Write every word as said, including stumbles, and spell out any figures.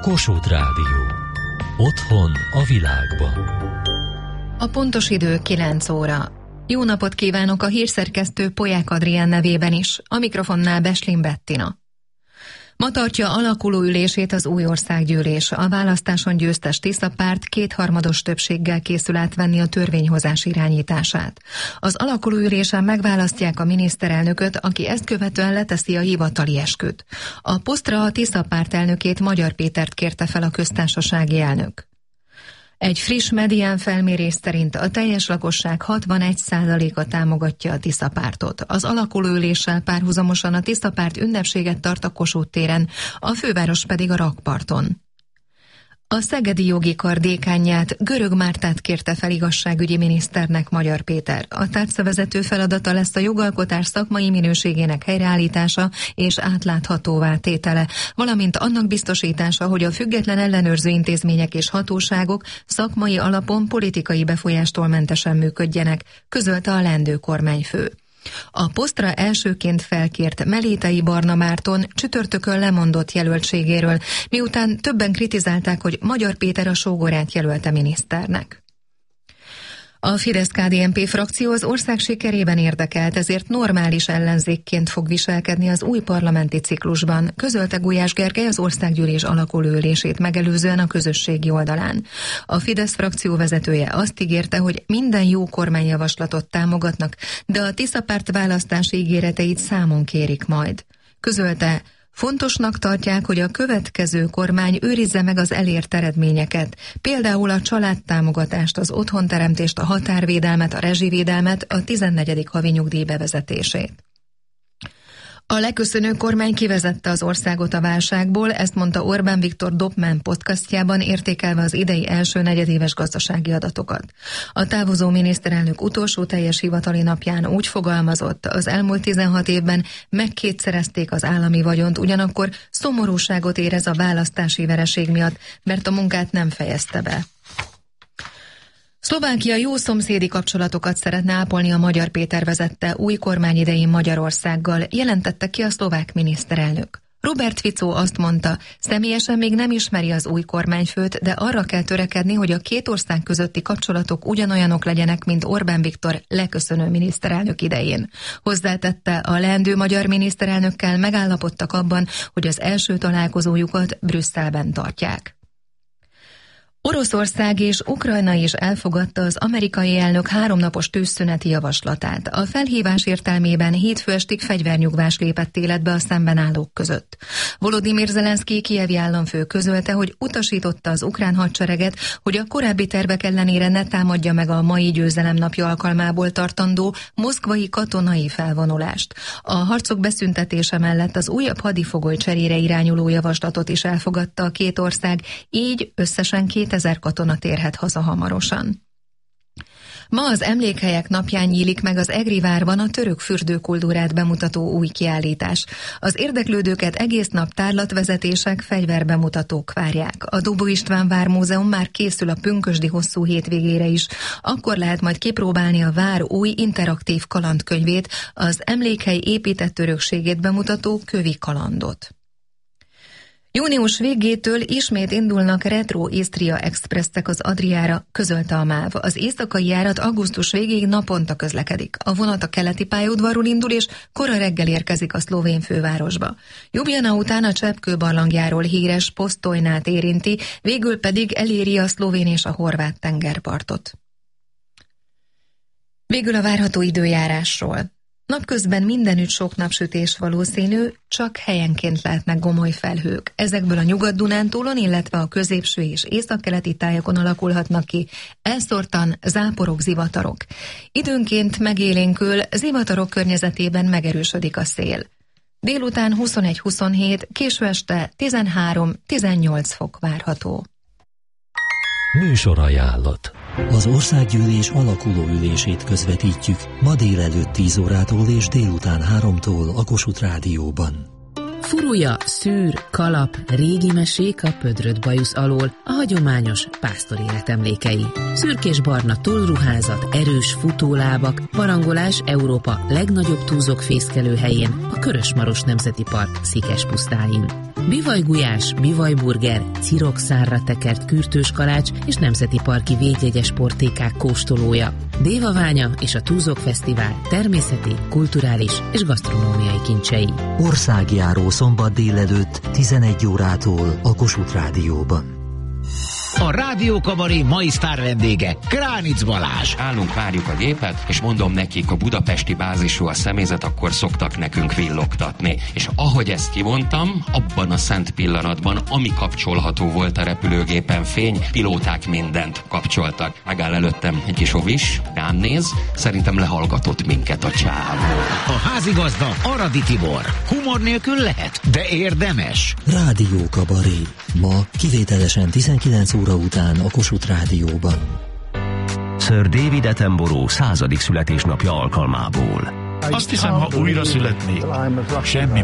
Kossuth Rádió. Otthon a világban. A pontos idő kilenc óra. Jó napot kívánok a hírszerkesztő Polyák Adrián nevében is, a mikrofonnál Beslin Bettina. Ma tartja alakuló ülését az új országgyűlés. A választáson győztes Tisza párt kétharmados többséggel készül átvenni a törvényhozás irányítását. Az alakuló ülésen megválasztják a miniszterelnököt, aki ezt követően leteszi a hivatali esküt. A posztra a Tisza párt elnökét, Magyar Pétert kérte fel a köztársasági elnök. Egy friss medián felmérés szerint a teljes lakosság hatvanegy százaléka támogatja a Tisza pártot. Az alakuló üléssel párhuzamosan a Tisza párt ünnepséget tart a Kossuth téren, a főváros pedig a rakparton. A szegedi jogi kar dékánját, Görög Mártát kérte fel igazságügyi miniszternek Magyar Péter. A tárcavezető feladata lesz a jogalkotás szakmai minőségének helyreállítása és átláthatóvá tétele, valamint annak biztosítása, hogy a független ellenőrző intézmények és hatóságok szakmai alapon politikai befolyástól mentesen működjenek, közölte a leendő kormányfő. A posztra elsőként felkért Melétei Barna Márton csütörtökön lemondott jelöltségéről, miután többen kritizálták, hogy Magyar Péter a sógorát jelölte miniszternek. A Fidesz-ká dé en pé frakció az ország sikerében érdekelt, ezért normális ellenzékként fog viselkedni az új parlamenti ciklusban, közölte Gulyás Gergely az országgyűlés alakuló ülését megelőzően a közösségi oldalán. A Fidesz frakció vezetője azt ígérte, hogy minden jó kormányjavaslatot támogatnak, de a Tisza párt választási ígéreteit számon kérik majd. Közölte, fontosnak tartják, hogy a következő kormány őrizze meg az elért eredményeket, például a családtámogatást, az otthonteremtést, a határvédelmet, a rezsivédelmet, a tizennegyedik havi nyugdíj bevezetését. A leköszönő kormány kivezette az országot a válságból, ezt mondta Orbán Viktor Dobman podcastjában, értékelve az idei első negyedéves gazdasági adatokat. A távozó miniszterelnök utolsó teljes hivatali napján úgy fogalmazott, az elmúlt tizenhat évben megkétszerezték az állami vagyont, ugyanakkor szomorúságot érez a választási vereség miatt, mert a munkát nem fejezte be. Szlovákia jó szomszédi kapcsolatokat szeretne ápolni a Magyar Péter vezette új kormány idején Magyarországgal, jelentette ki a szlovák miniszterelnök. Robert Fico azt mondta, személyesen még nem ismeri az új kormányfőt, de arra kell törekedni, hogy a két ország közötti kapcsolatok ugyanolyanok legyenek, mint Orbán Viktor leköszönő miniszterelnök idején. Hozzátette, a leendő magyar miniszterelnökkel megállapodtak abban, hogy az első találkozójukat Brüsszelben tartják. Oroszország és Ukrajna is elfogadta az amerikai elnök háromnapos tűzszüneti javaslatát. A felhívás értelmében hétfő estig fegyvernyugvás lépett életbe a szemben állók között. Volodymyr Zelenszky kijevi államfő közölte, hogy utasította az ukrán hadsereget, hogy a korábbi tervek ellenére ne támadja meg a mai győzelem napja alkalmából tartandó moszkvai katonai felvonulást. A harcok beszüntetése mellett az újabb hadifogoly cserére irányuló javaslatot is elfogadta a két ország, így összesen kétezer katona térhet haza hamarosan. Ma az Emlékhelyek napján nyílik meg az Egri várban a török fürdőkultúrát bemutató új kiállítás. Az érdeklődőket egész nap tárlatvezetések, fegyverbemutatók várják. A Dobó István Vármúzeum már készül a pünkösdi hosszú hétvégére is. Akkor lehet majd kipróbálni a vár új interaktív kalandkönyvét, az emlékhely épített örökségét bemutató kövi kalandot. Június végétől ismét indulnak Retro Istria Expresszek az Adriára, közölte a MÁV. Az éjszakai járat augusztus végéig naponta közlekedik. A vonat a keleti pályaudvarról indul, és kora reggel érkezik a szlovén fővárosba. Ljubljana után a Cseppkő barlangjáról híres Postojnát érinti, végül pedig eléri a szlovén és a horvát tengerpartot. Végül a várható időjárásról. Napközben mindenütt sok napsütés valószínű, csak helyenként lehetnek gomoly felhők. Ezekből a Nyugat-Dunántúlon, illetve a középső és északkeleti tájakon alakulhatnak ki elszórtan záporok, zivatarok. Időnként megélénkül, zivatarok környezetében megerősödik a szél. Délután huszonegy-huszonhét, késő este tizenhárom-tizennyolc fok várható. Műsorajánlat. Az országgyűlés alakuló ülését közvetítjük ma délelőtt tíz órától és délután háromtól a Kossuth Rádióban. Furulja, szűr, kalap, régi mesék a pödrött bajusz alól, a hagyományos pásztor életemlékei. Szürkés-barna tollruházat, erős futólábak, barangolás Európa legnagyobb túzok fészkelőhelyén, a Körösmaros Nemzeti Park Szikes pusztáin. Bivajgulyás, bivajburger, cirokszárra tekert kürtős kalács és nemzeti parki védjegyes portékák kóstolója. Dévaványa és a Túzok Fesztivál természeti, kulturális és gasztronómiai kincsei. Országjáró szombat délelőtt tizenegy órától a Kossuth Rádióban. A Rádió Kabaré mai sztár vendége Kránic Balázs. Állunk, várjuk a gépet, és mondom nekik, a budapesti bázisú a személyzet, akkor szoktak nekünk villogtatni. És ahogy ezt kimondtam, abban a szent pillanatban, ami kapcsolható volt a repülőgépen, fény, pilóták mindent kapcsoltak. Megáll előttem egy kis ovis, rám néz, szerintem lehallgatott minket a csávó. A házigazda Aradi Tibor. Humor nélkül lehet, de érdemes. Rádió Kabaré. Ma kivételesen tizenkilenc óra után a Kossuth Rádióban. Sir David Attenborough századik születésnapja alkalmából. Azt hiszem, ha újra születnék, semmi